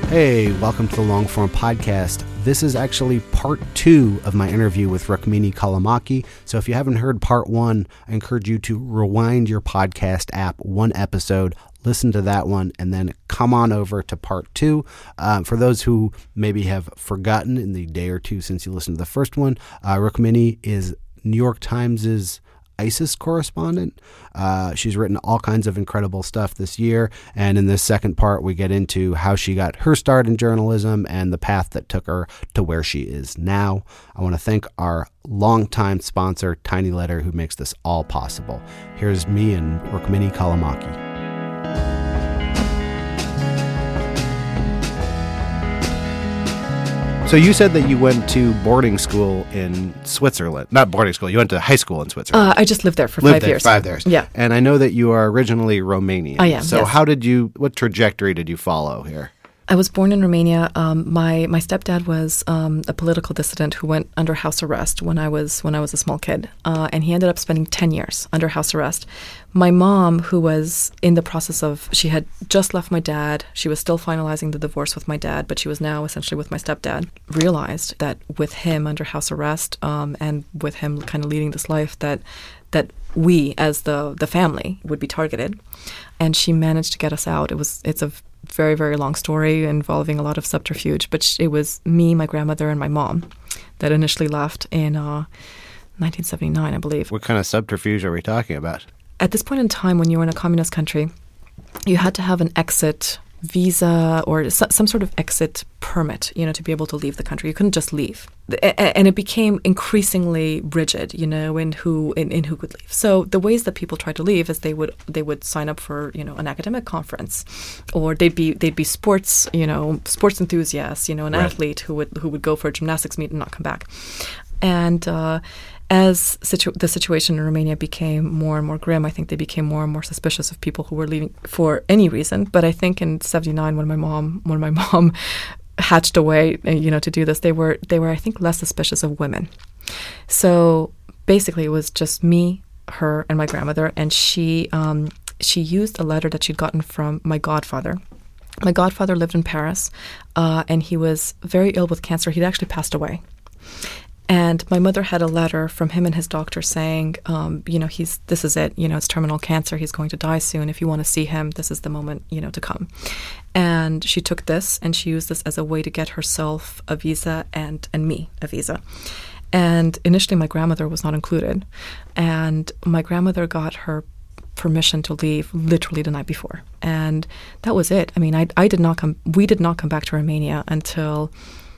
Hey, welcome to the Longform Podcast. This is actually part 2 of my interview with Rukmini Callimachi. So if you haven't heard part 1, I encourage you to rewind your podcast app one episode, listen to that one, and then come on over to part 2. For those who maybe have forgotten in the day or two since you listened to the first one, Rukmini is New York Times' ISIS correspondent. She's written all kinds of incredible stuff this year, and in this second part we get into how she got her start in journalism and the path that took her to where she is now. I want to thank our longtime sponsor, Tiny Letter, who makes this all possible. Here's me and Rukmini Callimachi. So you said that you went to boarding school in Switzerland. Not boarding school. You went to high school in Switzerland. I just lived there for 5 years. 5 years. Yeah. And I know that you are originally Romanian. I am, So yes. What trajectory did you follow here? I was born in Romania. My stepdad was a political dissident who went under house arrest when I was a small kid, and he ended up spending 10 years under house arrest. My mom, who was in the process of, she had just left my dad. She was still finalizing the divorce with my dad, but she was now essentially with my stepdad. Realized that with him under house arrest, and with him kind of leading this life, that we as the family would be targeted, and she managed to get us out. It's a very, very long story involving a lot of subterfuge, but it was me, my grandmother, and my mom that initially left in 1979, I believe. What kind of subterfuge are we talking about? At this point in time, when you were in a communist country, you had to have an exit visa or some sort of exit permit, to be able to leave the country. You couldn't just leave. And it became increasingly rigid, in who could leave. So the ways that people tried to leave is they would sign up for, an academic conference, or they'd be sports enthusiasts, an Right. athlete who would go for a gymnastics meet and not come back. And as the situation in Romania became more and more grim, I think they became more and more suspicious of people who were leaving for any reason. But I think in '79, when my mom hatched a way, to do this, they were I think less suspicious of women. So basically, it was just me, her, and my grandmother, and she used a letter that she'd gotten from my godfather. My godfather lived in Paris, and he was very ill with cancer. He'd actually passed away. And my mother had a letter from him and his doctor saying, this is it, it's terminal cancer. He's going to die soon. If you want to see him, this is the moment, to come. And she took this and she used this as a way to get herself a visa and me a visa. And initially my grandmother was not included. And my grandmother got her permission to leave literally the night before. And that was it. I mean, we did not come back to Romania until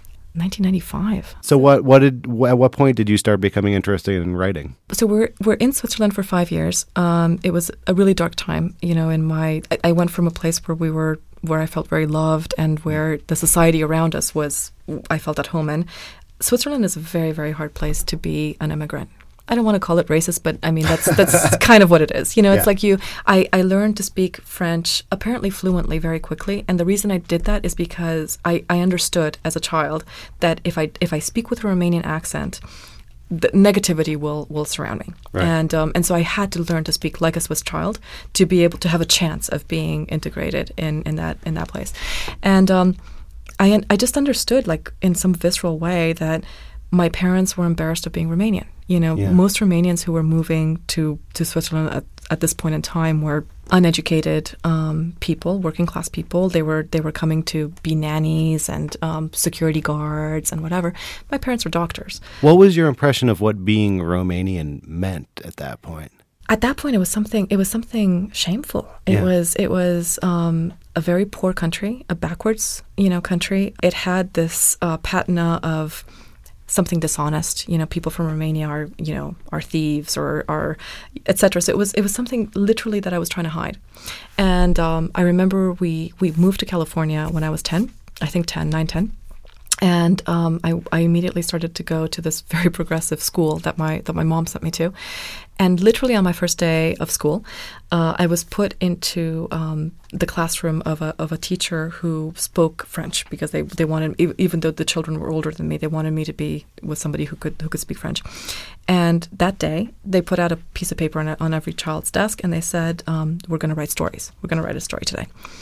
1995. So at what point did you start becoming interested in writing? So we're in Switzerland for 5 years. It was a really dark time, I went from a place where I felt very loved and where the society around us I felt at home in. Switzerland is a very, very hard place to be an immigrant. I don't want to call it racist, but I mean, that's kind of what it is. It's like I learned to speak French apparently fluently very quickly. And the reason I did that is because I understood as a child that if I speak with a Romanian accent, the negativity will surround me. Right. And so I had to learn to speak like a Swiss child to be able to have a chance of being integrated in that place. And I just understood, like in some visceral way, that my parents were embarrassed of being Romanian. Most Romanians who were moving to Switzerland at this point in time were uneducated people, working class people. They were coming to be nannies and security guards and whatever. My parents were doctors. What was your impression of what being Romanian meant at that point? At that point, it was something shameful. It was a very poor country, a backwards country. It had this patina of something dishonest. People from Romania are thieves or are et cetera. So it was something literally that I was trying to hide. And I remember we moved to California when I was 10, I think 10. And I immediately started to go to this very progressive school that my mom sent me to. And literally on my first day of school, I was put into the classroom of a teacher who spoke French because they wanted, even though the children were older than me, they wanted me to be with somebody who could speak French. And that day, they put out a piece of paper on every child's desk, and they said, "We're going to write stories. We're going to write a story today."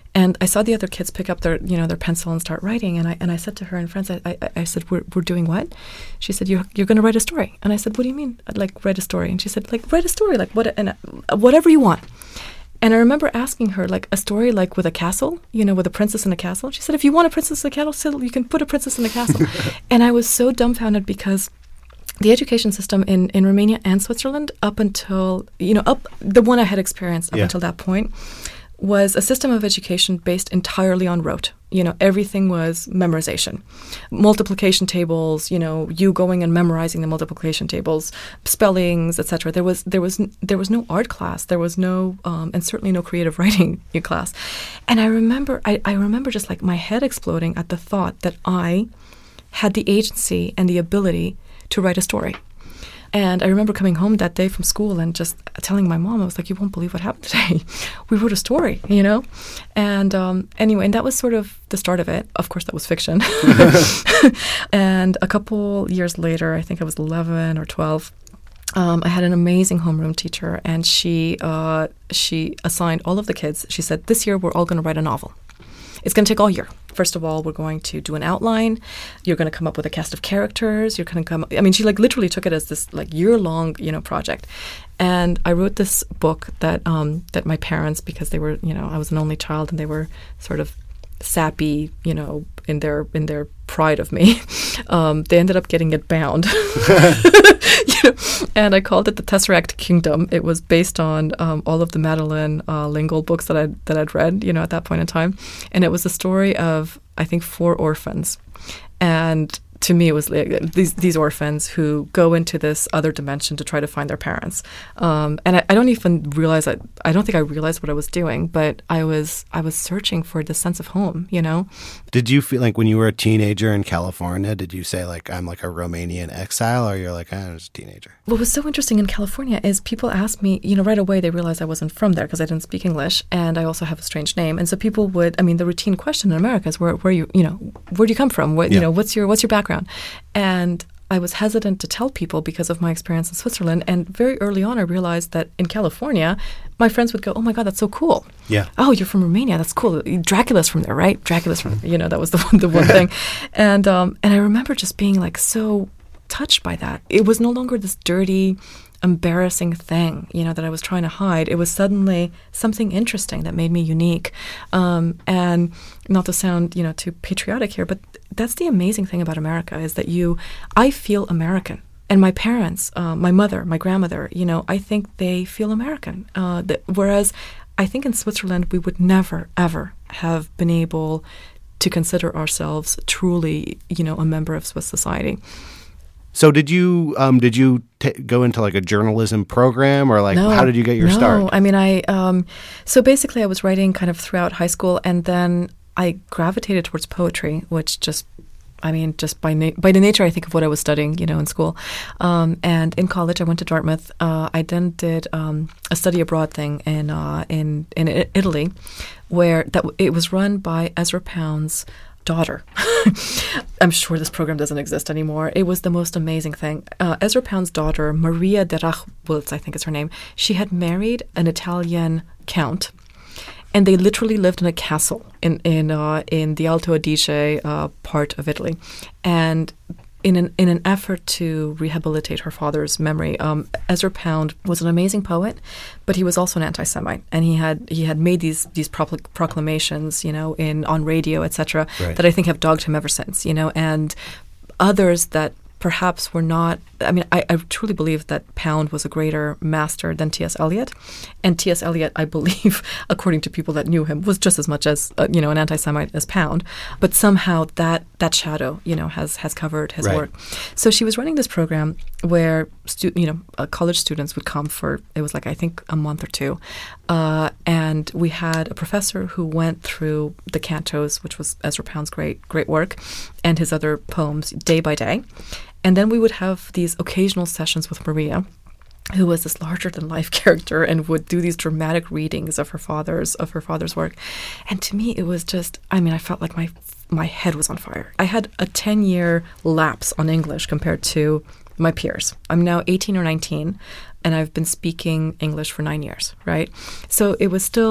And I saw the other kids pick up their pencil and start writing. And I said to her and friends, I said, we're doing what? She said, you're going to write a story. And I said, what do you mean? Like, write a story? And she said, like, write a story, like whatever you want. And I remember asking her, like, a story like with a castle, with a princess in a castle. She said, if you want a princess in a castle, you can put a princess in a castle. And I was so dumbfounded because the education system in Romania and Switzerland up until, the one I had experienced up until that point was a system of education based entirely on rote. Everything was memorization. Multiplication tables, you going and memorizing the multiplication tables, spellings, etc. There was no art class. There was no, and certainly no creative writing class. And I remember just like my head exploding at the thought that I had the agency and the ability to write a story. And I remember coming home that day from school and just telling my mom, I was like, you won't believe what happened today. We wrote a story, And anyway, and that was sort of the start of it. Of course, that was fiction. And a couple years later, I think I was 11 or 12, I had an amazing homeroom teacher, and she assigned all of the kids. She said, this year we're all going to write a novel. It's going to take all year. First of all, we're going to do an outline. You're going to come up with a cast of characters. You're going to come. I mean, she literally took it as this year-long project. And I wrote this book that my parents, because they were I was an only child and they were sort of sappy in their pride of me. They ended up getting it bound. And I called it The Tesseract Kingdom. It was based on all of the Madeleine L'Engle books that I'd read, at that point in time. And it was the story of, I think, 4 orphans. And to me, it was like these orphans who go into this other dimension to try to find their parents. And I don't even realize I don't think I realized what I was doing, but I was searching for the sense of home, Did you feel like when you were a teenager in California, did you say like, I'm like a Romanian exile, or you're like, I was a teenager? What was so interesting in California is people asked me, right away they realized I wasn't from there because I didn't speak English, and I also have a strange name. And so people would, the routine question in America is where do you come from? What's your background? And I was hesitant to tell people because of my experience in Switzerland. And very early on, I realized that in California, my friends would go, oh my God, that's so cool. Yeah. Oh, you're from Romania. That's cool. Dracula's from there, right? Dracula's from, that was the one thing. And I remember just being like so touched by that. It was no longer this dirty, embarrassing thing, that I was trying to hide. It was suddenly something interesting that made me unique. And not to sound, too patriotic here, but that's the amazing thing about America is that I feel American. And my parents, my mother, my grandmother, I think they feel American. Whereas I think in Switzerland, we would never, ever have been able to consider ourselves truly, a member of Swiss society. So did you go into like a journalism program, or like how did you get your start? So basically I was writing kind of throughout high school, and then I gravitated towards poetry, which just by the nature, I think, of what I was studying, in school. And in college, I went to Dartmouth. I then did a study abroad thing in Italy, where it was run by Ezra Pound's daughter. I'm sure this program doesn't exist anymore. It was the most amazing thing. Ezra Pound's daughter, Maria de Rachwitz, I think is her name, she had married an Italian count, and they literally lived in a castle in the Alto Adige part of Italy. And in an effort to rehabilitate her father's memory, Ezra Pound was an amazing poet, but he was also an anti-Semite, and he had made these proclamations, on radio, etc., right, that I think have dogged him ever since, and others that perhaps were not. I truly believe that Pound was a greater master than T.S. Eliot, and T.S. Eliot, I believe, according to people that knew him, was just as much as an anti-Semite as Pound. But somehow that shadow, has covered his right, work. So she was running this program where college students would come for, it was like I think a month or two, and we had a professor who went through the cantos, which was Ezra Pound's great work, and his other poems day by day. And then we would have these occasional sessions with Maria, who was this larger-than-life character and would do these dramatic readings of her father's work. And to me, it was just, I felt like my head was on fire. I had a 10-year lapse on English compared to my peers. I'm now 18 or 19, and I've been speaking English for 9 years, right? So it was still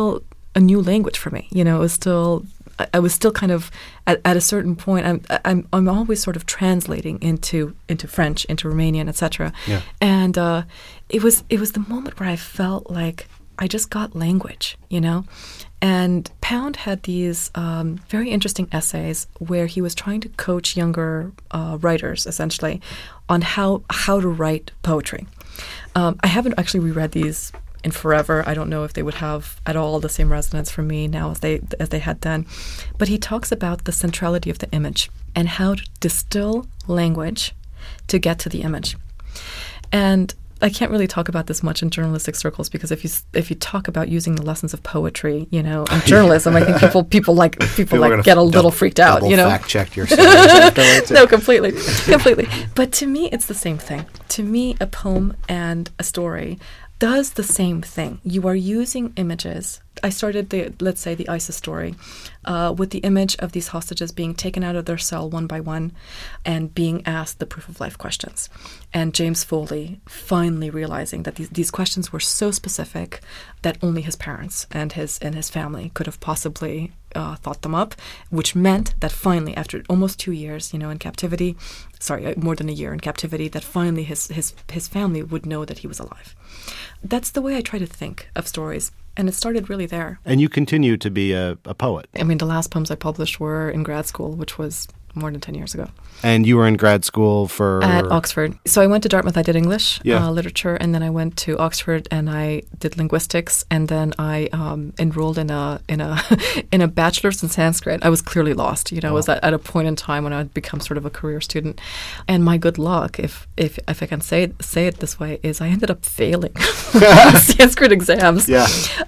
a new language for me. You know, it was still, I was still kind of at a certain point. I'm always sort of translating into French, into Romanian, etc. Yeah. And it was the moment where I felt like I just got language, you know. And Pound had these very interesting essays where he was trying to coach younger writers, essentially, on how to write poetry. I haven't actually reread these in forever. I don't know if they would have at all the same resonance for me now as they had then. But he talks about the centrality of the image and how to distill language to get to the image. And I can't really talk about this much in journalistic circles because if you talk about using the lessons of poetry, you know, in journalism, I think people get a little freaked out. You know, fact check yourself afterwards. No, completely. But to me, it's the same thing. To me, a poem and a story does the same thing. You are using images. I started let's say the ISIS story with the image of these hostages being taken out of their cell one by one and being asked the proof of life questions. And James Foley finally realizing that these questions were so specific that only his parents and his family could have possibly thought them up, which meant that finally, after almost 2 years, you know, in captivity, more than a year in captivity, that finally his family would know that he was alive. That's the way I try to think of stories. And it started really there. And you continue to be a poet. I mean, the last poems I published were in grad school, which was more than 10 years ago. And you were in grad school for? At Oxford. So I went to Dartmouth, I did English literature, and then I went to Oxford and I did linguistics, and then I enrolled in a in a bachelor's in Sanskrit. I was clearly lost. You know, I was at a point in time when I had become sort of a career student. And my good luck, if I can say it this way, is I ended up failing Sanskrit exams. Yeah.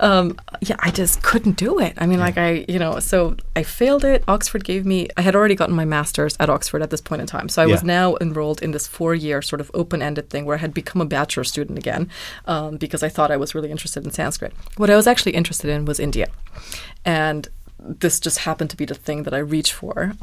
I just couldn't do it. I mean, so I failed it. Oxford gave me, I had already gotten my master's at Oxford at this point in time. So I was now enrolled in this 4-year sort of open-ended thing where I had become a bachelor student again because I thought I was really interested in Sanskrit. What I was actually interested in was India. And this just happened to be the thing that I reached for.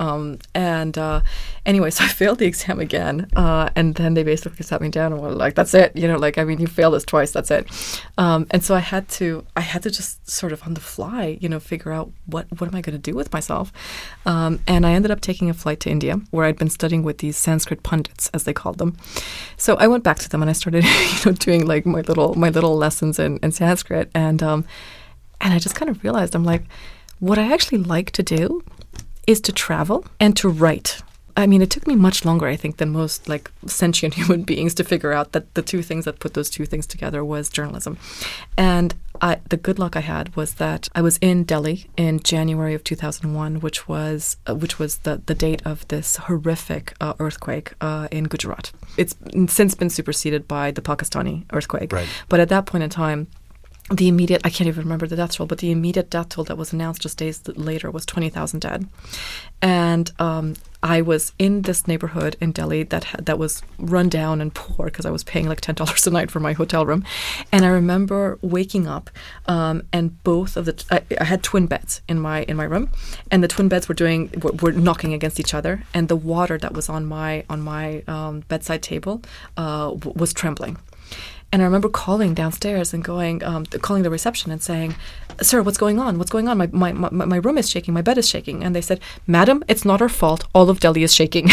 Anyway, so I failed the exam again. And then they basically sat me down and were like, that's it. You know, like, I mean, you failed this twice. That's it. And so I had to just sort of on the fly, you know, figure out what am I going to do with myself. And I ended up taking a flight to India where I'd been studying with these Sanskrit pundits, as they called them. So I went back to them and I started, doing like my little lessons in Sanskrit. And I just kind of realized, I'm like, what I actually like to do is to travel and to write. I mean, it took me much longer, I think, than most like sentient human beings to figure out that the two things that put those two things together was journalism. And the good luck I had was that I was in Delhi in January of 2001, which was the date of this horrific earthquake in Gujarat. It's since been superseded by the Pakistani earthquake. Right. But at that point in time, I can't even remember the death toll, but the immediate death toll that was announced just days later was 20,000 dead. And I was in this neighborhood in Delhi that was run down and poor because I was paying like $10 a night for my hotel room. And I remember waking up and both of I had twin beds in my room, and the twin beds were knocking against each other, and the water that was on my bedside table was trembling. And I remember calling downstairs and calling the reception and saying, "Sir, what's going on? What's going on? My room is shaking. My bed is shaking." And they said, "Madam, it's not our fault. All of Delhi is shaking."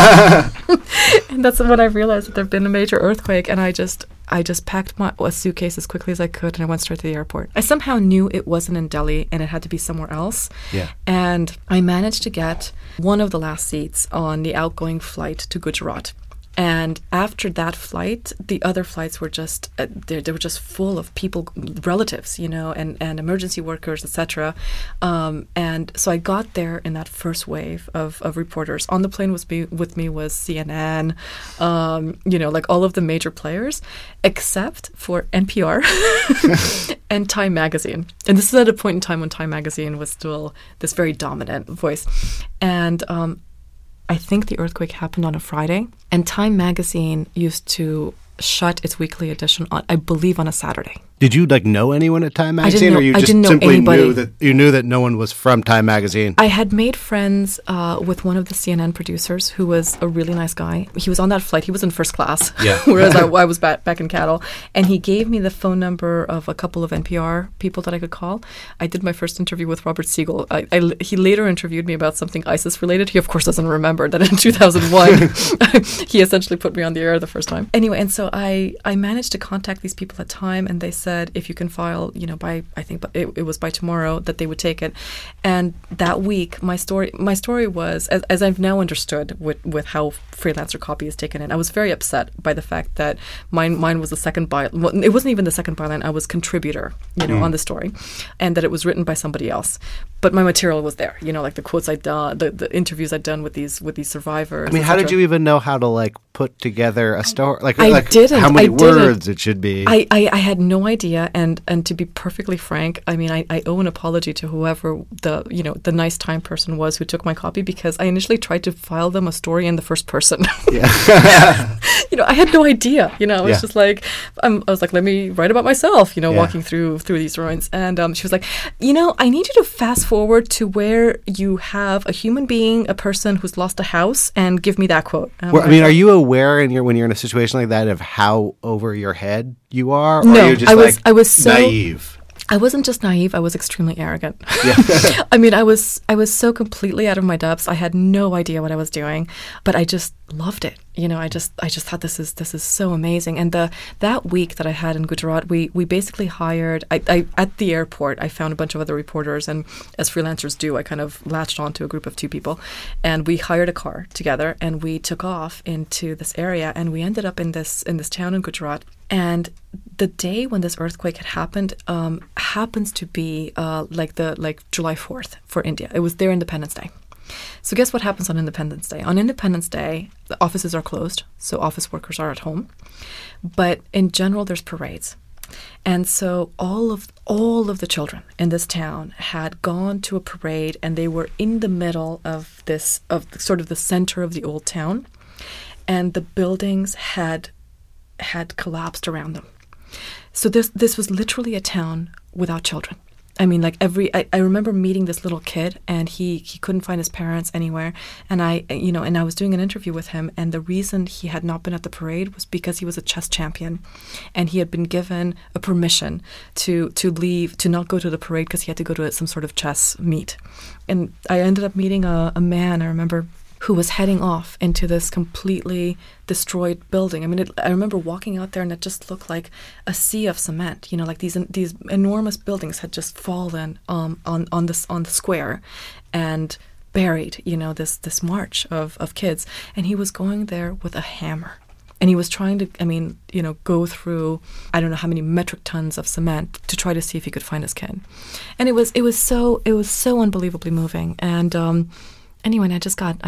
And that's when I realized that there'd been a major earthquake. And I just packed a suitcase as quickly as I could, and I went straight to the airport. I somehow knew it wasn't in Delhi and it had to be somewhere else. Yeah. And I managed to get one of the last seats on the outgoing flight to Gujarat. And after that flight, the other flights were just they were just full of people, relatives, and emergency workers, etc. And so I got there in that first wave of reporters. On the plane with me was CNN, like all of the major players, except for NPR and Time Magazine. And this is at a point in time when Time Magazine was still this very dominant voice. And I think the earthquake happened on a Friday, and Time Magazine used to shut its weekly edition on, I believe, on a Saturday. Did you know anyone at Time Magazine, or you just simply knew that no one was from Time Magazine? I had made friends with one of the CNN producers, who was a really nice guy. He was on that flight. He was in first class, whereas I was back in cattle. And he gave me the phone number of a couple of NPR people that I could call. I did my first interview with Robert Siegel. He later interviewed me about something ISIS related. He, of course, doesn't remember that in 2001 he essentially put me on the air the first time. Anyway, and so I managed to contact these people at Time, and they said, if you can file, by, I think it was by tomorrow, that they would take it. And that week, my story was, as I've now understood with how freelancer copy is taken in, I was very upset by the fact that mine was the second byline. Well, it wasn't even the second byline. I was contributor, on the story, and that it was written by somebody else. But my material was there, like the quotes I'd done, the interviews I'd done with these survivors. I mean, how did you even know how to put together a story? I didn't. How many words it should be? I had no idea, and to be perfectly frank, I mean, I owe an apology to whoever the nice Time person was who took my copy, because I initially tried to file them a story in the first person. Yeah. I had no idea. I was just like, I was like, let me write about myself. Walking through these ruins, and she was like, I need you to fast forward to where you have a human being, a person who's lost a house, and give me that quote. Are you aware when you're in a situation like that of how over your head you are? Or no, are you just I was so naive? I wasn't just naive, I was extremely arrogant. Yeah. I mean, I was so completely out of my depths. I had no idea what I was doing, but I just loved it. I just thought this is so amazing. And that week that I had in Gujarat, we basically hired, I at the airport, I found a bunch of other reporters, and as freelancers do, I kind of latched onto a group of 2 people, and we hired a car together, and we took off into this area, and we ended up in this town in Gujarat. And the day when this earthquake had happened happens to be like July 4th for India. It was their Independence Day. So guess what happens on Independence Day? On Independence Day, the offices are closed, so office workers are at home. But in general, there's parades. And so all of the children in this town had gone to a parade, and they were in the middle of sort of the center of the old town, and the buildings had collapsed around them. So this was literally a town without children. I mean, I remember meeting this little kid, and he couldn't find his parents anywhere. And I was doing an interview with him, and the reason he had not been at the parade was because he was a chess champion, and he had been given a permission to leave, to not go to the parade because he had to go to some sort of chess meet. And I ended up meeting a man, I remember, who was heading off into this completely destroyed building. I mean, I remember walking out there, and it just looked like a sea of cement. These enormous buildings had just fallen on the square and buried. This march of kids, and he was going there with a hammer. And he was trying to, go through, I don't know how many metric tons of cement to try to see if he could find his kid. And it was so unbelievably moving. And anyway, and I just got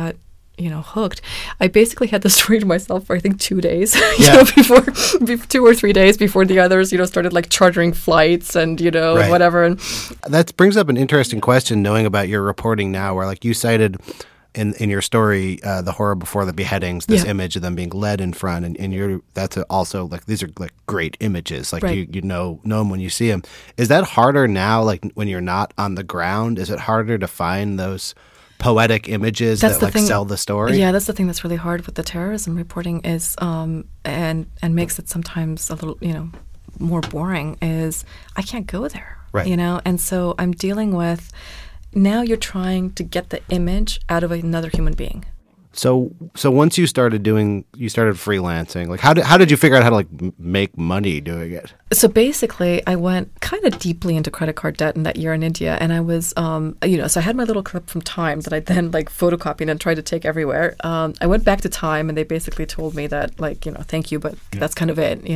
hooked. I basically had the story to myself for I think 2 days, before 2 or 3 days before the others, started chartering flights and Right. whatever. And that brings up an interesting question, knowing about your reporting now, where you cited in your story the horror before the beheadings, this image of them being led in front, and that's also these are great images, right. you know them when you see them. Is that harder now, when you're not on the ground? Is it harder to find those poetic images that sell the story? Yeah, that's the thing that's really hard with the terrorism reporting is and makes it sometimes a little more boring is I can't go there, right? And so I'm dealing with, now you're trying to get the image out of another human being. So once you started freelancing, how did you figure out how to make money doing it? So basically, I went kind of deeply into credit card debt in that year in India, and I was, so I had my little clip from Time that I then photocopied and tried to take everywhere. I went back to Time, and they basically told me that thank you, but that's kind of it,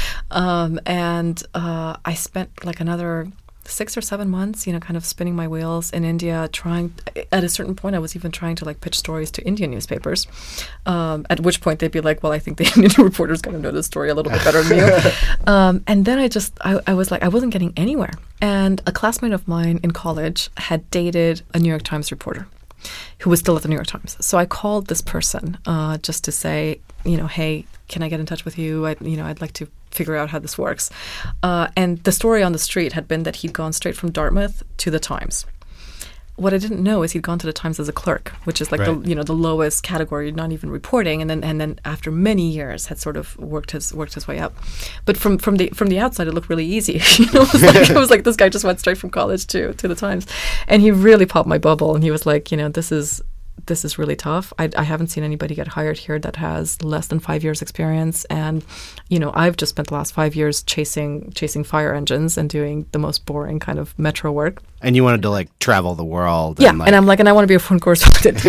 and I spent another 6 or 7 months, kind of spinning my wheels in India, trying. At a certain point, I was even trying to pitch stories to Indian newspapers. At which point they'd be like, "Well, I think the Indian reporter's going to know this story a little bit better than you." And then I was I wasn't getting anywhere. And a classmate of mine in college had dated a New York Times reporter, who was still at the New York Times. So I called this person just to say, hey, can I get in touch with you? I'd like to figure out how this works. And the story on the street had been that he'd gone straight from Dartmouth to the Times. What I didn't know is he'd gone to the Times as a clerk, which is like the lowest category, not even reporting, and then after many years had sort of worked his way up. But from the outside, it looked really easy. It was like this guy just went straight from college to the Times, and he really popped my bubble. And he was like, this is really tough. I haven't seen anybody get hired here that has less than 5 years experience. And, I've just spent the last 5 years chasing fire engines and doing the most boring kind of metro work. And you wanted to like travel the world. Yeah. And I'm like, and I want to be a foreign correspondent.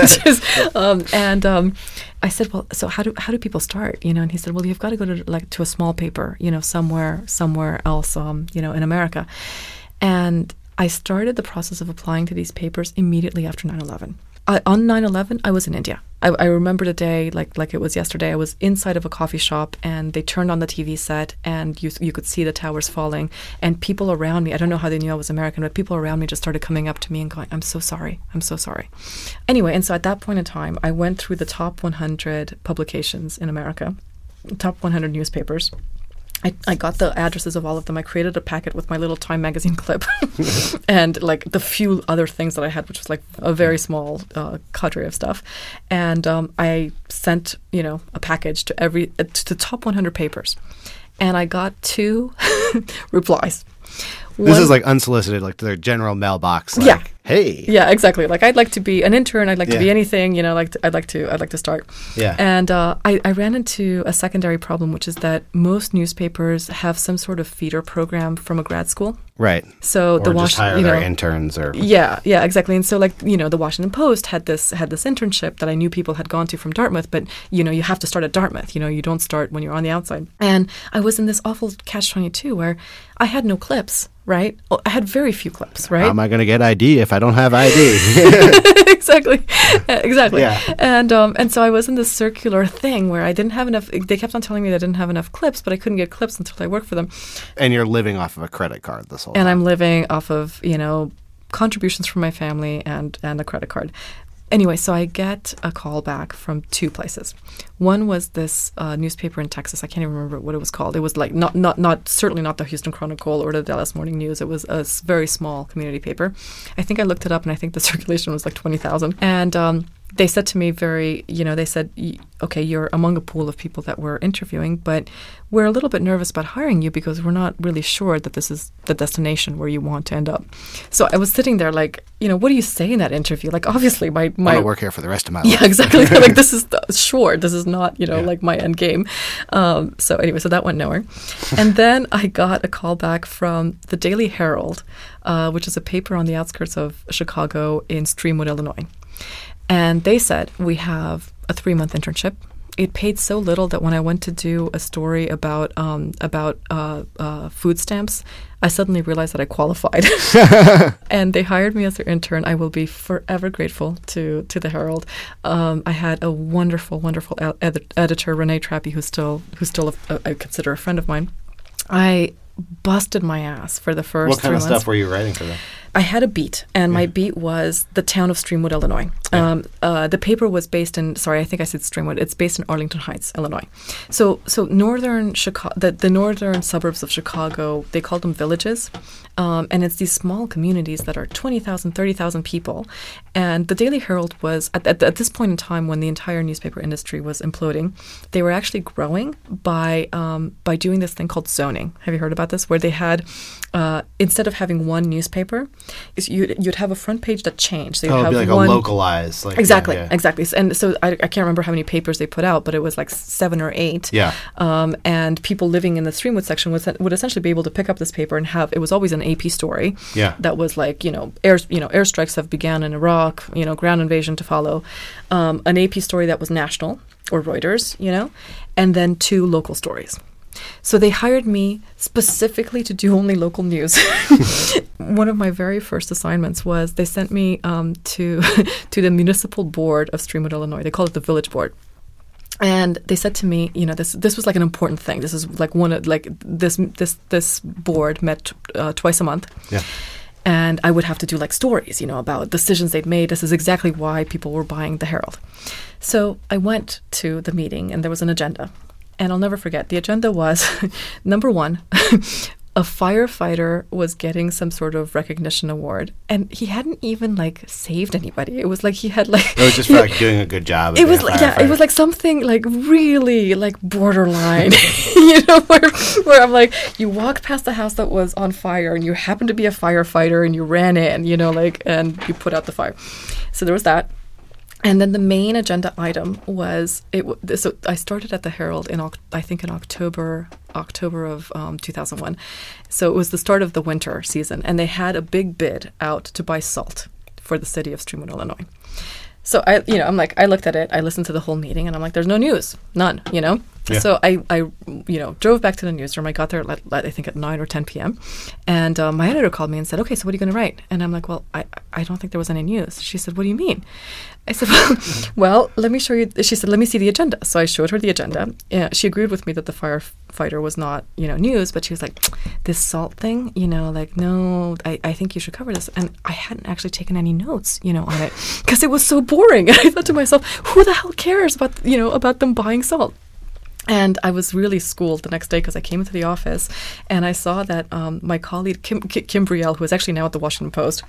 I said, well, so how do people start? And he said, well, you've got to go to a small paper, somewhere else, in America. And I started the process of applying to these papers immediately after 9/11. On 9/11, I was in India. I remember the day like it was yesterday. I was inside of a coffee shop, and they turned on the TV set, and you could see the towers falling. And people around me, I don't know how they knew I was American, but people around me just started coming up to me and going, I'm so sorry. I'm so sorry. Anyway, and so at that point in time, I went through the top 100 publications in America, top 100 newspapers. I got the addresses of all of them. I created a packet with my little Time magazine clip and like the few other things that I had, which was like a very small cadre of stuff. And I sent, a package to the top 100 papers. And I got 2 replies. This is like unsolicited, like to their general mailbox. Like, yeah. Hey. Yeah, exactly. Like I'd like to be an intern. I'd like to be anything. I'd like to start. Yeah. And I ran into a secondary problem, which is that most newspapers have some sort of feeder program from a grad school. Right. So or just hire their interns or. Yeah, exactly. And so the Washington Post had this internship that I knew people had gone to from Dartmouth, but you have to start at Dartmouth. You don't start when you're on the outside. And I was in this awful catch-22 where I had no clips. Right? Well, I had very few clips, right? How am I going to get ID if I don't have ID? Exactly. Yeah. And so I was in this circular thing where I didn't have enough. They kept on telling me that I didn't have enough clips, but I couldn't get clips until I worked for them. And you're living off of a credit card this whole time. And I'm living off of, contributions from my family and a credit card. Anyway, so I get a call back from 2 places. One was this newspaper in Texas. I can't even remember what it was called. It was like certainly not the Houston Chronicle or the Dallas Morning News. It was a very small community paper. I think I looked it up, and I think the circulation was like 20,000. And they said to me they said, okay, you're among a pool of people that we're interviewing, but we're a little bit nervous about hiring you because we're not really sure that this is the destination where you want to end up. So I was sitting there like, what do you say in that interview? Like, obviously my I want to work here for the rest of my life. Yeah, exactly. Like, this is this is not, like my end game. So anyway, so that went nowhere. And then I got a call back from the Daily Herald, which is a paper on the outskirts of Chicago in Streamwood, Illinois. And they said, we have a 3-month internship. It paid so little that when I went to do a story about food stamps, I suddenly realized that I qualified. And they hired me as their intern. I will be forever grateful to the Herald. I had a wonderful, wonderful editor, Renee Trappy, who's still I consider a friend of mine. I busted my ass for the first 3 months. What kind of stuff were you writing for them? I had a beat, and my beat was the town of Streamwood, Illinois. The paper was based in, I think I said Streamwood. It's based in Arlington Heights, Illinois. So northern Chicago, the northern suburbs of Chicago, they call them villages. And it's these small communities that are 20,000, 30,000 people. And the Daily Herald was, at this point in time when the entire newspaper industry was imploding, they were actually growing by doing this thing called zoning. Have you heard about this? Where they had, instead of having one newspaper, you'd have a front page that changed. So you'd have it'd be like a localized. Like, exactly. And so I can't remember how many papers they put out, but it was like 7 or 8. Yeah. And people living in the Streamwood section would essentially be able to pick up this paper and it was always an AP story. Yeah. That was like, airstrikes have begun in Iraq, ground invasion to follow. An AP story that was national, or Reuters, and then 2 local stories. So they hired me specifically to do only local news. One of my very first assignments was they sent me to the municipal board of Streamwood, Illinois. They call it the village board. And they said to me, this was like an important thing. This is like this board met twice a month. Yeah. And I would have to do like stories, about decisions they'd made. This is exactly why people were buying the Herald. So I went to the meeting, and there was an agenda. And I'll never forget, the agenda was, number one, a firefighter was getting some sort of recognition award, and he hadn't even like saved anybody. It was like he had like it was just for like doing a good job. It was like it was like something like really like borderline, where I'm like, you walked past the house that was on fire, and you happened to be a firefighter, and you ran in, and you put out the fire. So there was that. And then the main agenda item was so I started at the Herald in October of 2001. So it was the start of the winter season, and they had a big bid out to buy salt for the city of Streamwood, Illinois. So I looked at it, I listened to the whole meeting, and I'm like, there's no news, none. Yeah. So I drove back to the newsroom. I got there I think at 9 or 10 p.m. And my editor called me and said, okay, so what are you going to write? And I'm like, well, I don't think there was any news. She said, what do you mean? I said, well, let me show you. She said, let me see the agenda. So I showed her the agenda. She agreed with me that the firefighter was not, news, but she was like, this salt thing, no, I think you should cover this. And I hadn't actually taken any notes, on it because it was so boring. And I thought to myself, who the hell cares about them buying salt? And I was really schooled the next day because I came into the office and I saw that my colleague, Kim Brielle, who is actually now at the Washington Post,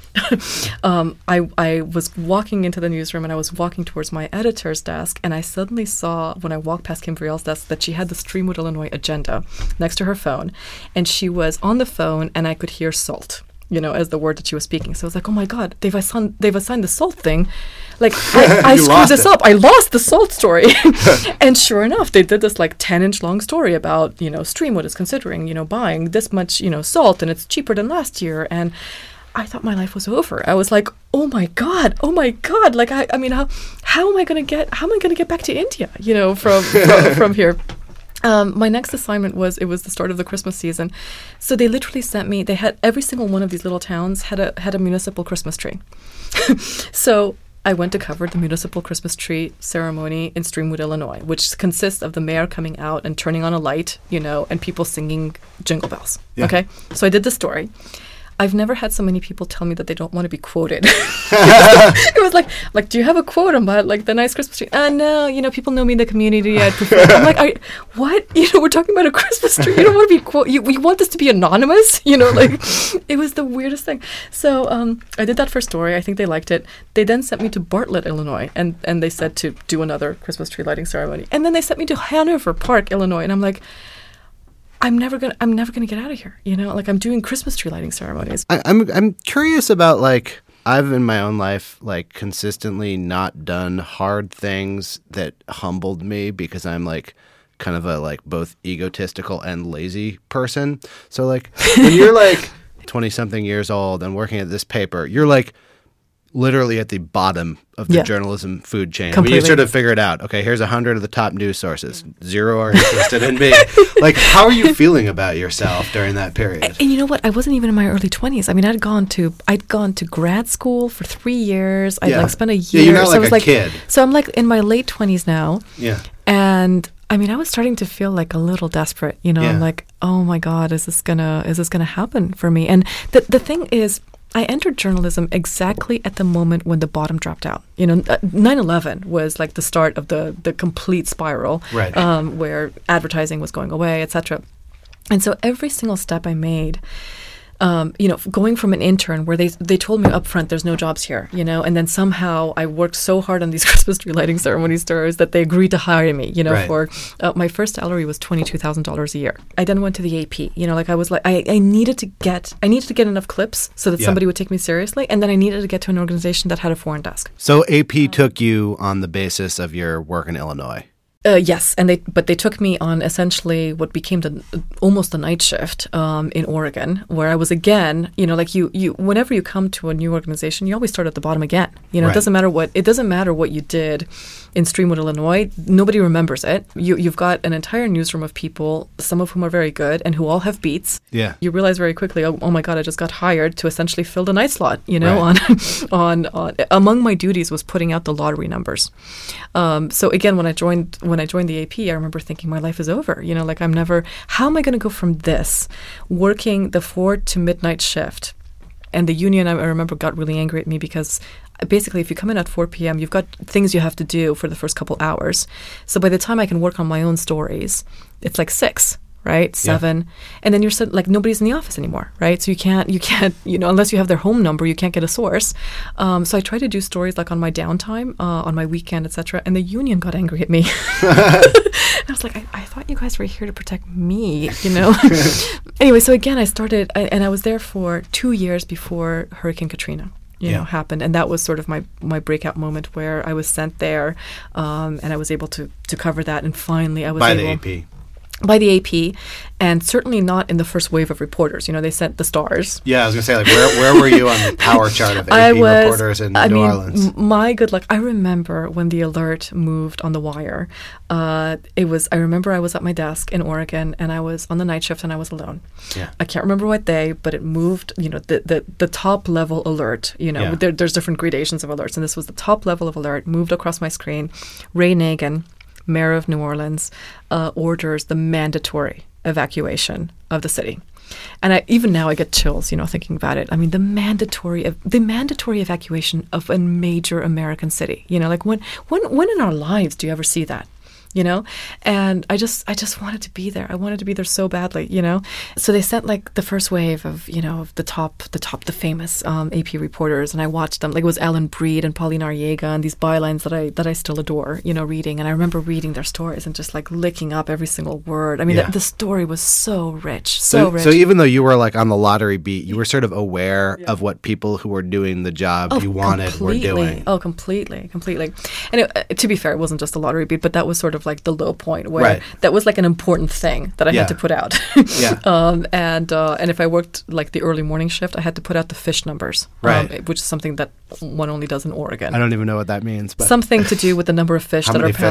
I was walking into the newsroom and I was walking towards my editor's desk, and I suddenly saw, when I walked past Kim Brielle's desk, that she had the Streamwood, Illinois agenda next to her phone, and she was on the phone and I could hear salt, as the word that she was speaking. So I was like, oh my God, they've assigned the salt thing. Like, I screwed this up. I lost the salt story. And sure enough, they did this like 10-inch long story about, Streamwood is considering, buying this much, salt, and it's cheaper than last year. And I thought my life was over. I was like, oh my God. Like, I mean, how am I going to get back to India, from here? My next assignment was the start of the Christmas season. So they literally sent me, they had every single one of these little towns had a municipal Christmas tree. So I went to cover the municipal Christmas tree ceremony in Streamwood, Illinois, which consists of the mayor coming out and turning on a light, and people singing Jingle Bells. Yeah. Okay? So I did the story. I've never had so many people tell me that they don't want to be quoted. It was like, do you have a quote about like the nice Christmas tree? No, people know me in the community. I prefer. I'm like, what? We're talking about a Christmas tree. You don't want to be quoted. You want this to be anonymous? It was the weirdest thing. So I did that first story. I think they liked it. They then sent me to Bartlett, Illinois, and they said to do another Christmas tree lighting ceremony. And then they sent me to Hanover Park, Illinois, and I'm like, I'm never gonna get out of here. Like, I'm doing Christmas tree lighting ceremonies. I'm curious about, like, I've in my own life like consistently not done hard things that humbled me because I'm like kind of a like both egotistical and lazy person. So like when you're like 20 something years old and working at this paper, you're like literally at the bottom of the journalism food chain. Completely. I mean, you sort of figured out, okay, here's 100 of the top news sources. 0 are interested in me. Like, how are you feeling about yourself during that period? And you know what? I wasn't even in my early 20s. I mean, I'd gone to grad school for 3 years. I'd like spent a year. Yeah, you're not so like a kid. So I'm like in my late 20s now. Yeah. And I mean, I was starting to feel like a little desperate. I'm like, oh my God, is this gonna happen for me? And the thing is, I entered journalism exactly at the moment when the bottom dropped out. 9/11 was like the start of the complete spiral, right. Where advertising was going away, etc. And so every single step I made, going from an intern where they told me up front there's no jobs here, and then somehow I worked so hard on these Christmas tree lighting ceremony stories that they agreed to hire me, right. for my first salary was $22,000 a year. I then went to the AP, I was like, I needed to get enough clips so that somebody would take me seriously, and then I needed to get to an organization that had a foreign desk. So AP took you on the basis of your work in Illinois. Yes, but they took me on essentially what became almost the night shift in Oregon, where I was again, like you whenever you come to a new organization, you always start at the bottom again. Right. It doesn't matter what you did in Streamwood, Illinois. Nobody remembers it. You've got an entire newsroom of people, some of whom are very good and who all have beats. Yeah. You realize very quickly, oh my God, I just got hired to essentially fill the night slot. Right. on among my duties was putting out the lottery numbers. So again, when I joined the AP, I remember thinking my life is over. How am I going to go from this, working the 4 to midnight shift? And the union, I remember, got really angry at me because basically, if you come in at 4 p.m., you've got things you have to do for the first couple hours. So by the time I can work on my own stories, it's like 6. Right, 7, and then you're like nobody's in the office anymore, right? So you can't, unless you have their home number, you can't get a source. So I try to do stories like on my downtime, on my weekend, etc. And the union got angry at me. I was like, I thought you guys were here to protect me, Anyway, so again, I started, and I was there for 2 years before Hurricane Katrina. Happened, and that was sort of my breakout moment where I was sent there, and I was able to cover that, and finally I was by able, the AP. By the AP, and certainly not in the first wave of reporters. They sent the stars. Yeah, I was going to say, like, where were you on the power chart of AP reporters in New Orleans? My good luck. I remember when the alert moved on the wire. I remember I was at my desk in Oregon, and I was on the night shift, and I was alone. Yeah. I can't remember what day, but it moved, the top level alert, there's different gradations of alerts, and this was the top level of alert, moved across my screen. Ray Nagin, mayor of New Orleans, orders the mandatory evacuation of the city. And even now I get chills, thinking about it. I mean, the mandatory evacuation of a major American city. Like when in our lives do you ever see that? And I just wanted to be there. I wanted to be there so badly, So they sent like the first wave of, the famous AP reporters, and I watched them. Like it was Alan Breed and Pauline Arriaga and these bylines that I still adore, reading. And I remember reading their stories and just like licking up every single word. I mean, the story was so rich, so rich. So even though you were like on the lottery beat, you were sort of aware of what people who were doing the job you wanted were doing. Oh, completely. And to be fair, it wasn't just a lottery beat, but that was sort of like the low point where that was like an important thing that I had to put out. And if I worked like the early morning shift, I had to put out the fish numbers, which is something that one only does in Oregon. I don't even know what that means, but something to do with the number of fish that are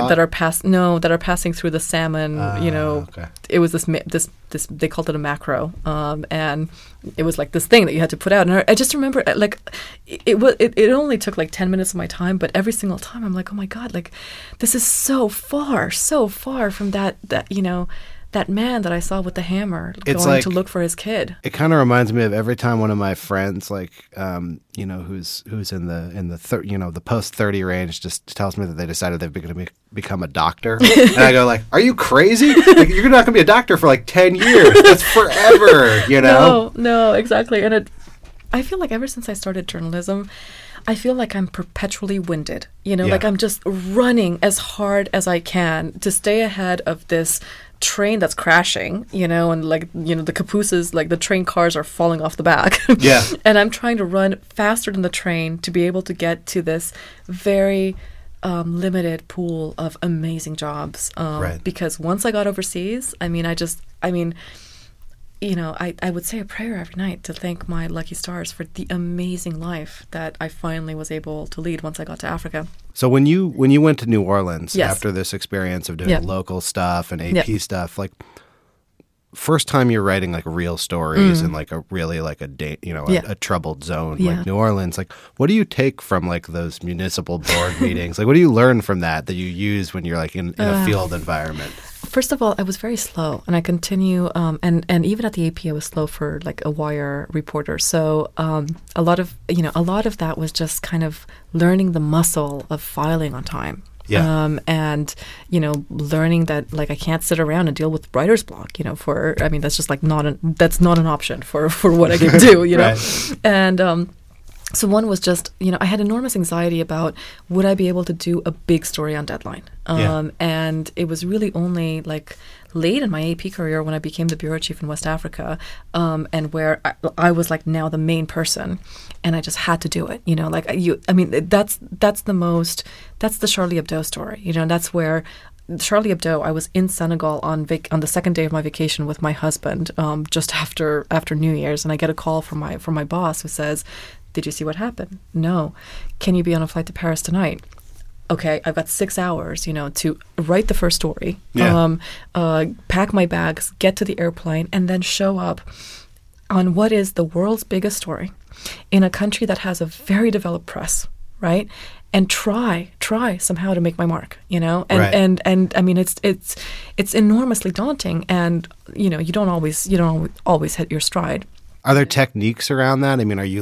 passing through the salmon. Okay. It was this they called it a macro, and it was like this thing that you had to put out. And I just remember like it only took like 10 minutes of my time, but every single time I'm like, oh my God, like this is so far from that man that I saw with the hammer going to look for his kid. It kind of reminds me of every time one of my friends, like, who's in the post 30 range, just tells me that they decided they're going to become a doctor, and I go like, "Are you crazy? Like, you're not going to be a doctor for like 10 years. That's forever, No, exactly. And I feel like ever since I started journalism, I feel like I'm perpetually winded, like I'm just running as hard as I can to stay ahead of this train that's crashing, and like, the cabooses, like the train cars are falling off the back. Yeah. And I'm trying to run faster than the train to be able to get to this very limited pool of amazing jobs. Because once I got overseas, I would say a prayer every night to thank my lucky stars for the amazing life that I finally was able to lead once I got to Africa. So when you went to New Orleans after this experience of doing local stuff and AP stuff, like first time you're writing like real stories in like a really like a troubled zone like New Orleans, like what do you take from like those municipal board meetings? Like what do you learn from that you use when you're like in a field environment? First of all, I was very slow, and I continue, and even at the AP, I was slow for like a wire reporter. So a lot of that was just kind of learning the muscle of filing on time. Yeah. And learning that like I can't sit around and deal with writer's block. That's just like that's not an option for what I can do. Right. And so one was just, I had enormous anxiety about would I be able to do a big story on deadline? And it was really only like late in my AP career when I became the bureau chief in West Africa, and where I was like now the main person, and I just had to do it. That's the Charlie Hebdo story. That's where Charlie Hebdo, I was in Senegal on the second day of my vacation with my husband, just after New Year's, and I get a call from my boss who says, "Did you see what happened?" "No." "Can you be on a flight to Paris tonight?" "Okay, I've got 6 hours, to write the first story, pack my bags, get to the airplane, and then show up on what is the world's biggest story in a country that has a very developed press, right? And try somehow to make my mark, And I mean, it's enormously daunting, and you don't always hit your stride. Are there techniques around that? I mean, are you like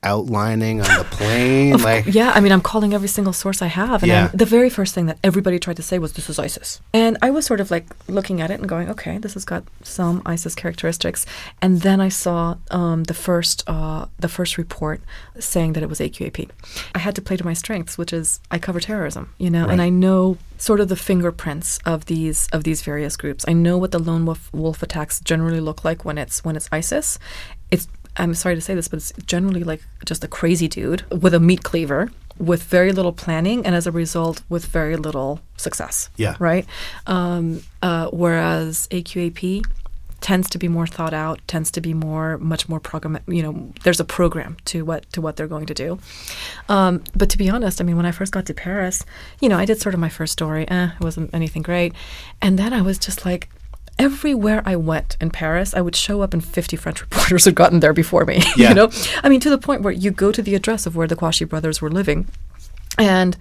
outlining on the plane? Yeah, I mean, I'm calling every single source I have. And the very first thing that everybody tried to say was, this is ISIS. And I was sort of like looking at it and going, okay, this has got some ISIS characteristics. And then I saw the first report saying that it was AQAP. I had to play to my strengths, which is I cover terrorism, and I know sort of the fingerprints of these various groups. I know what the lone wolf attacks generally look like when it's ISIS. I'm sorry to say this, but it's generally like just a crazy dude with a meat cleaver, with very little planning, and as a result, with very little success. Yeah. Right? Whereas AQAP tends to be more thought out, tends to be much more program. There's a program to what they're going to do. But to be honest, I mean, when I first got to Paris, I did sort of my first story. It wasn't anything great, and then I was just like, everywhere I went in Paris, I would show up and 50 French reporters had gotten there before me. Yeah. I mean, to the point where you go to the address of where the Kouachi brothers were living, and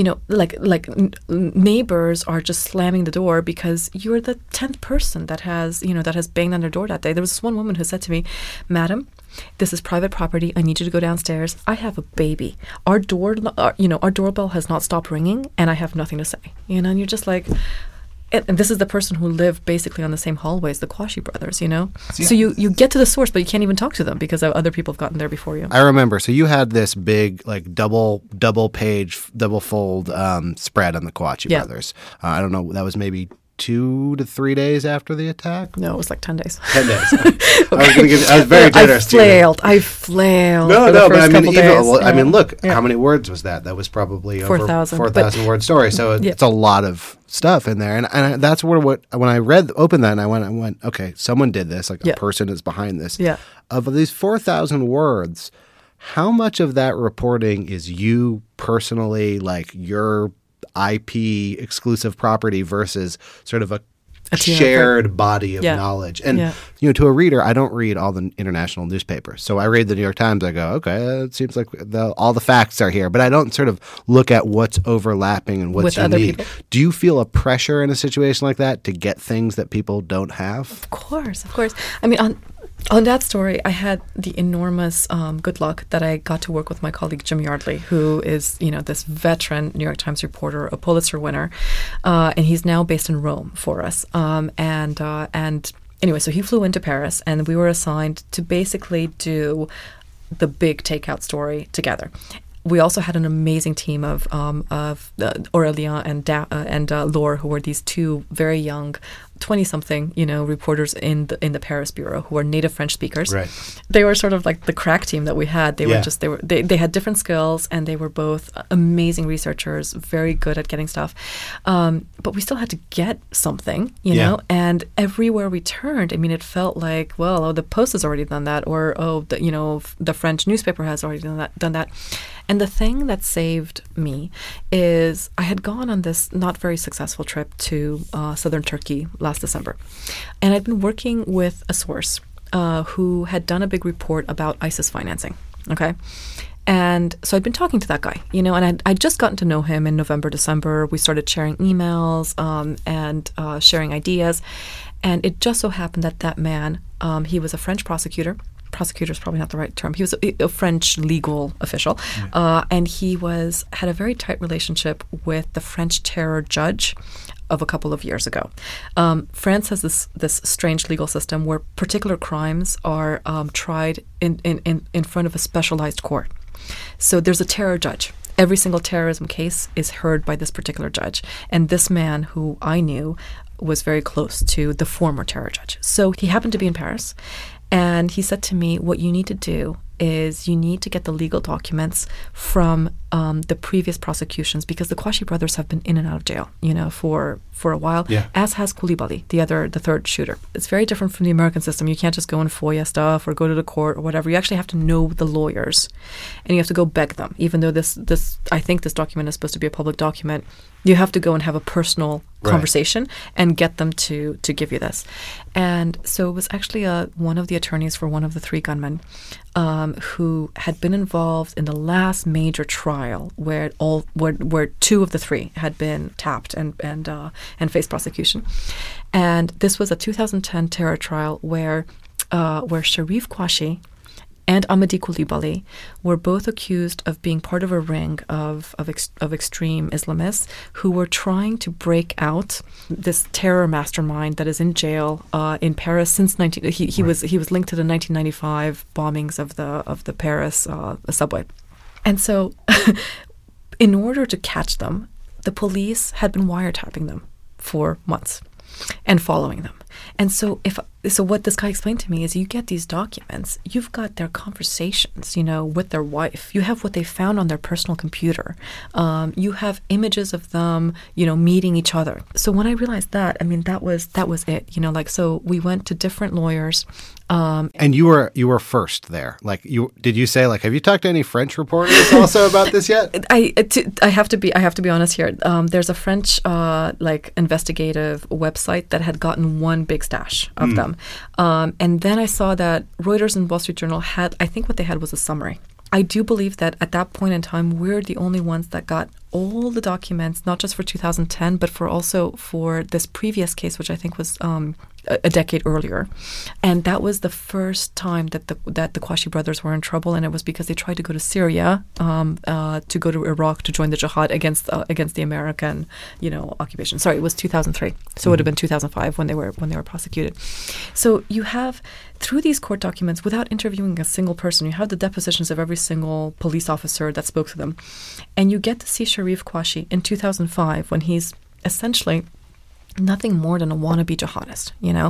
neighbors are just slamming the door because you're the 10th person that has banged on their door that day. There was this one woman who said to me, "Madam, this is private property. I need you to go downstairs. I have a baby. Our doorbell has not stopped ringing, and I have nothing to say." And you're just like. And this is the person who lived basically on the same hallway as the Kouachi brothers, So you get to the source, but you can't even talk to them because other people have gotten there before you. I remember. So you had this big, like double page, double fold spread on the Kouachi brothers. I don't know. That was maybe 2 to 3 days after the attack? No, it was like 10 days. 10 days. Okay. I was very generous. I flailed. No, but I mean, look, how many words was that? That was probably 4,000. 4,000 word story. So it's a lot of stuff in there, and that's where when I opened that, and I went, okay, someone did this. Like a person is behind this. Yeah. Of these 4,000 words, how much of that reporting is you personally, like your IP exclusive property versus sort of a shared body of knowledge? And to a reader, I don't read all the international newspapers, so I read the New York Times. I go, okay, it seems like all the facts are here, but I don't sort of look at what's overlapping and what's unique. Do you feel a pressure in a situation like that to get things that people don't have? Of course. I mean, on that story, I had the enormous good luck that I got to work with my colleague Jim Yardley, who is, this veteran New York Times reporter, a Pulitzer winner, and he's now based in Rome for us. And anyway, so he flew into Paris, and we were assigned to basically do the big takeout story together. We also had an amazing team of Aurélien and Laure, who were these two very young 20-something, reporters in the Paris bureau who are native French speakers. Right. They were sort of like the crack team that we had. They had different skills, and they were both amazing researchers, very good at getting stuff. But we still had to get something, know. And everywhere we turned, I mean, it felt like, well, the Post has already done that, or the French newspaper has already done that. And the thing that saved me is I had gone on this not very successful trip to southern Turkey last December. And I'd been working with a source who had done a big report about ISIS financing. Okay. And so I'd been talking to that guy, and I'd just gotten to know him in November, December. We started sharing emails and sharing ideas. And it just so happened that man, he was a French prosecutor. Prosecutor is probably not the right term. He was a French legal official, and he had a very tight relationship with the French terror judge of a couple of years ago. France has this strange legal system where particular crimes are tried in front of a specialized court. So there's a terror judge. Every single terrorism case is heard by this particular judge, and this man, who I knew, was very close to the former terror judge. So he happened to be in Paris. And he said to me, what you need to do is you need to get the legal documents from the previous prosecutions, because the Kouachi brothers have been in and out of jail, for a while, as has Koulibaly, the third shooter. It's very different from the American system. You can't just go and FOIA stuff or go to the court or whatever. You actually have to know the lawyers, and you have to go beg them. Even though I think this document is supposed to be a public document, you have to go and have a personal conversation and get them to give you this. And so it was actually one of the attorneys for one of the three gunmen who had been involved in the last major trial where two of the three had been tapped and faced prosecution. And this was a 2010 terror trial where Sharif Kouachi and Amadi Coulibaly were both accused of being part of a ring of extreme Islamists who were trying to break out this terror mastermind that is in jail in Paris since he was linked to the 1995 bombings of the Paris subway. And so in order to catch them, the police had been wiretapping them for months and following them. And so what this guy explained to me is you get these documents, you've got their conversations, with their wife. You have what they found on their personal computer. You have images of them, meeting each other. So when I realized that, that was it, so we went to different lawyers. And you were first there. Did you say, have you talked to any French reporters also about this yet? I have to be honest here. There's a French investigative website that had gotten one big stash of them. And then I saw that Reuters and Wall Street Journal had, I think what they had was a summary. I do believe that at that point in time, we're the only ones that got all the documents, not just for 2010, but also for this previous case, which I think was a decade earlier. And that was the first time that the Kouachi brothers were in trouble, and it was because they tried to go to Syria, to go to Iraq to join the jihad against the American, occupation. Sorry, it was 2003. So it would have been 2005 when they were prosecuted. So you have, through these court documents, without interviewing a single person, you have the depositions of every single police officer that spoke to them. And you get to see Cherif Kouachi in 2005 when he's essentially nothing more than a wannabe jihadist.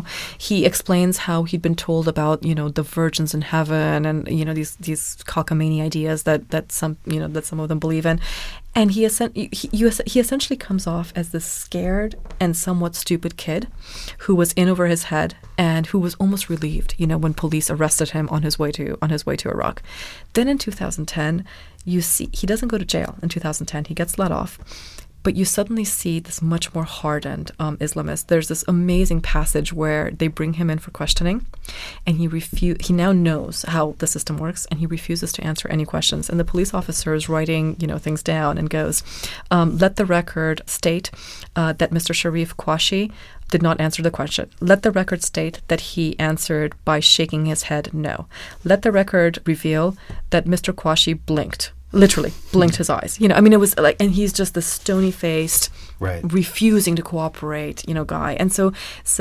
He explains how he'd been told about the virgins in heaven and these cockamamie ideas that some of them believe in, and he essentially comes off as this scared and somewhat stupid kid who was in over his head and who was almost relieved when police arrested him on his way to Iraq. Then in 2010 you see he doesn't go to jail. In 2010 he gets let off. But you suddenly see this much more hardened Islamist. There's this amazing passage where they bring him in for questioning, and he now knows how the system works, and he refuses to answer any questions. And the police officer is writing, things down and goes, "Let the record state that Mr. Cherif Kouachi did not answer the question. Let the record state that he answered by shaking his head no. Let the record reveal that Mr. Kouachi blinked." Literally blinked his eyes. It was like, and he's just this stony-faced, refusing to cooperate, guy. And so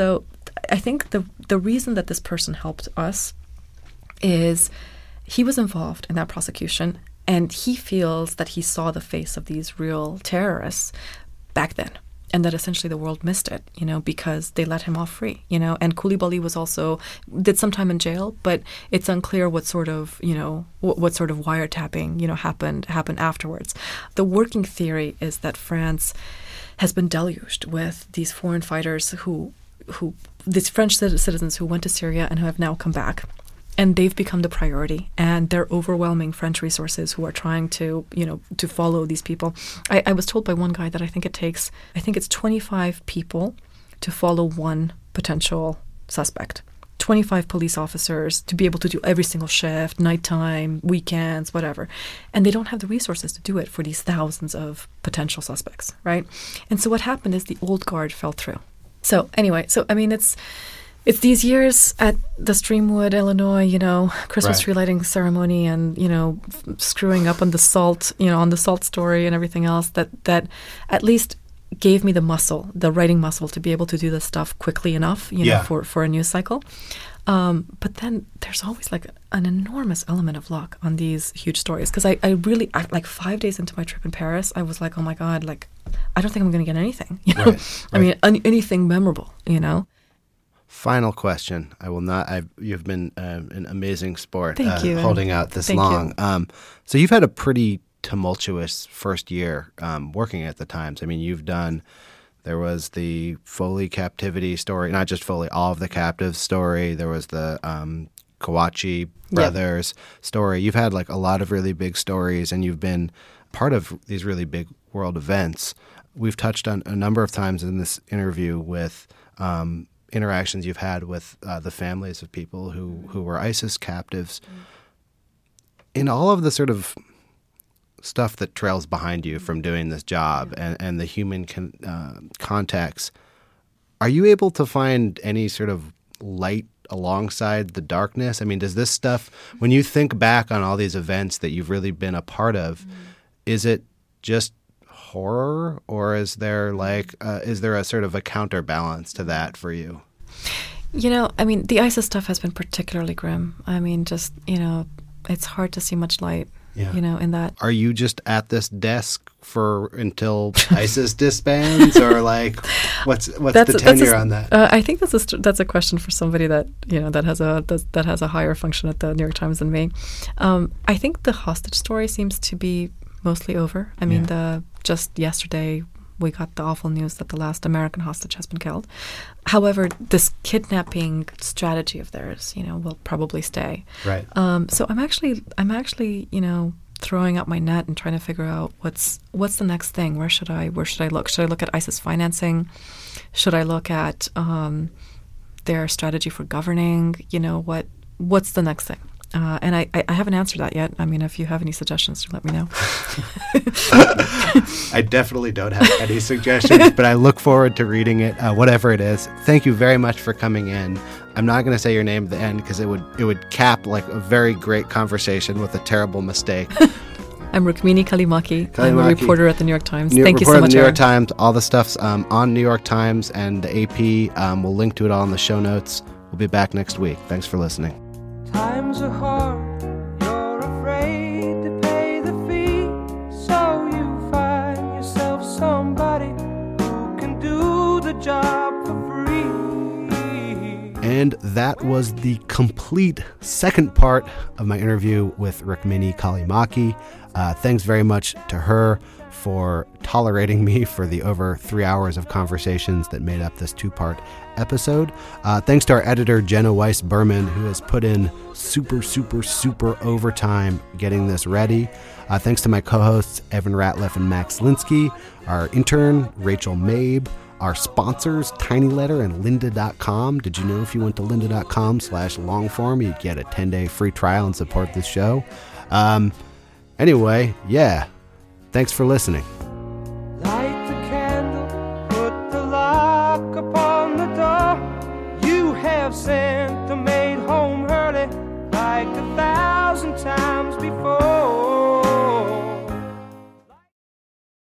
I think the reason that this person helped us is he was involved in that prosecution, and he feels that he saw the face of these real terrorists back then. And that essentially the world missed it, because they let him off free, And Coulibaly did some time in jail, but it's unclear what sort of, what sort of wiretapping, happened afterwards. The working theory is that France has been deluged with these foreign fighters these French citizens who went to Syria and who have now come back. And they've become the priority, and they're overwhelming French resources who are trying to, to follow these people. I was told by one guy that I think it's 25 people to follow one potential suspect. 25 police officers to be able to do every single shift, nighttime, weekends, whatever. And they don't have the resources to do it for these thousands of potential suspects, right? And so what happened is the old guard fell through. So anyway, it's these years at the Streamwood, Illinois, Christmas tree lighting ceremony and, screwing up on the salt, on the salt story and everything else that at least gave me the writing muscle to be able to do this stuff quickly enough, for a news cycle. But then there's always an enormous element of luck on these huge stories. Because I 5 days into my trip in Paris, I was like, oh my God, I don't think I'm going to get anything, anything memorable, Final question. I will not. You've been an amazing sport. Thank you. Holding out this long. So you've had a pretty tumultuous first year working at the Times. There was the Foley captivity story, not just Foley, all of the captives story. There was the Kouachi brothers story. You've had a lot of really big stories, and you've been part of these really big world events. We've touched on a number of times in this interview with interactions you've had with the families of people who were ISIS captives. In all of the sort of stuff that trails behind you from doing this job and the human context, are you able to find any sort of light alongside the darkness? I mean, does this stuff, when you think back on all these events that you've really been a part of, is it just horror, or is there a sort of a counterbalance to that for you? I mean, the ISIS stuff has been particularly grim. I mean, just, it's hard to see much light, in that. Are you just at this desk until ISIS disbands, or like, what's the tenure on that? I think that's a question for somebody that that has a higher function at the New York Times than me. I think the hostage story seems to be mostly over. I mean, just yesterday we got the awful news that the last American hostage has been killed. However, this kidnapping strategy of theirs, will probably stay. Right. So I'm actually, throwing out my net and trying to figure out what's the next thing. Where should I look? Should I look at ISIS financing? Should I look at their strategy for governing? What's the next thing? And I haven't answered that yet. I mean, if you have any suggestions, let me know. I definitely don't have any suggestions, but I look forward to reading it, whatever it is. Thank you very much for coming in. I'm not going to say your name at the end because it would cap like a very great conversation with a terrible mistake. I'm Rukmini Callimachi. I'm a reporter at the New York Times. Thank you so much. Reporter at the New York Times. All the stuff's on New York Times and the AP. We'll link to it all in the show notes. We'll be back next week. Thanks for listening. Times are hard, you're afraid to pay the fee, so you find yourself somebody who can do the job for free. And that was the complete second part of my interview with Rukmini Callimachi. Thanks very much to her for tolerating me for the over 3 hours of conversations that made up this two-part episode. Thanks to our editor, Jenna Weiss-Berman, who has put in super overtime getting this ready. Thanks to my co-hosts, Evan Ratliff and Max Linsky, our intern, Rachel Mabe, our sponsors, Tiny Letter and lynda.com. Did you know if you went to lynda.com/longform, you'd get a 10-day free trial and support this show? Anyway, thanks for listening.